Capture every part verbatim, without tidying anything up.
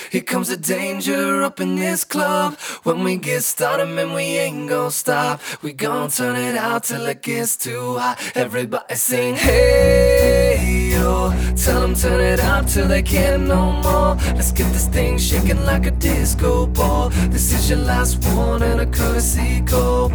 here comes the danger up in this club. When we get started, man, we ain't gon' stop. We gon' turn it out till it gets too hot. Everybody sing, hey, yo. Tell them turn it out till they can't no more. Let's get this thing shaking like a disco ball. This is your last one and a courtesy call.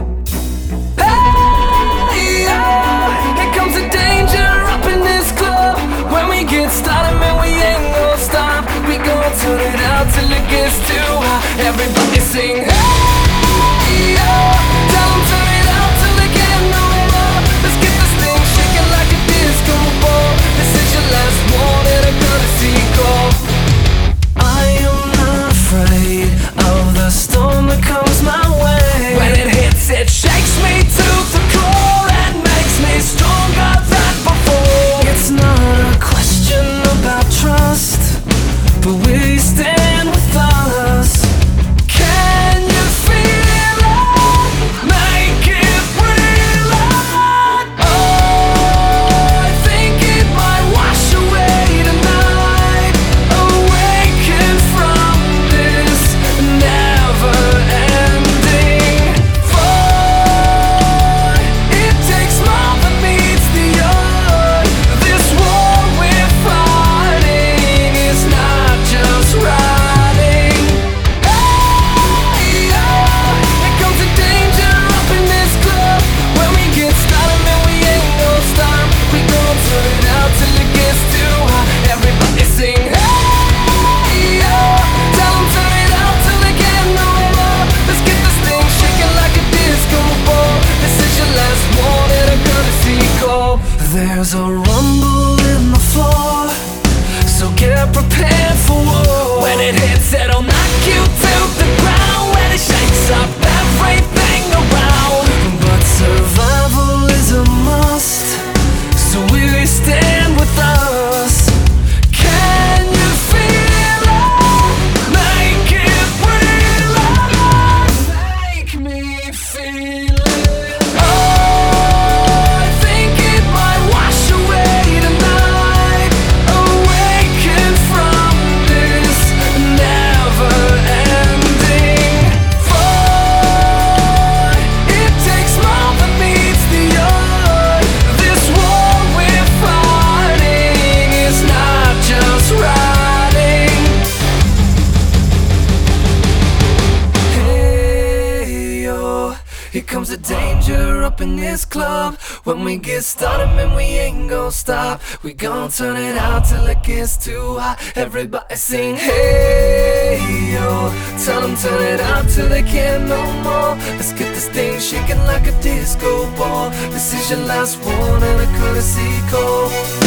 Hey, yo. Here comes the danger up in this club. When we get started, man, we ain't gon' stop. We gon' turn it out till it gets too hot. Everybody sing, hey, yo. Tell them turn it out till they can't no more. Let's get this thing shaking like a disco ball. This is your last one and a courtesy call. I am not afraid of the storm that comes my way. When it hits, it shakes me to the core and makes me stronger than before. It's not a question about trust, but will you stand with us? Can you feel it? Make it real. Oh, I think it might wash away tonight. Awaken from this never-ending void. It takes more than meets the eye. This war we're fighting is not just riding. Hey, yo. Here comes the danger up in this club. When we get started, man, we ain't gon' stop. We gon' turn it out till it gets too hot. Everybody sing, hey, yo. Tell them turn it out till they can't no more. Let's get this thing shaking like a disco ball. This is your last one and a courtesy call. There's a rumble in the floor, so get prepared for war. When it hits, it'll knock you to the ground. When it shakes up everything around. But survival is a must, so will you stand with us? Can you feel it? Make it real. Make me feel it. Oh, I think it might wash away tonight. Awaken from this never-ending void. It takes more than meets the eye. This war we're fighting is not just riding. Hey, yo. Here comes the danger up in this club. When we get started, man, we ain't gon' stop. We gon' turn it out till it gets too hot. Everybody sing, hey, yo. Tell them turn it out till they can't no more. Let's get this thing shaking like a disco ball. This is your last one and a courtesy call.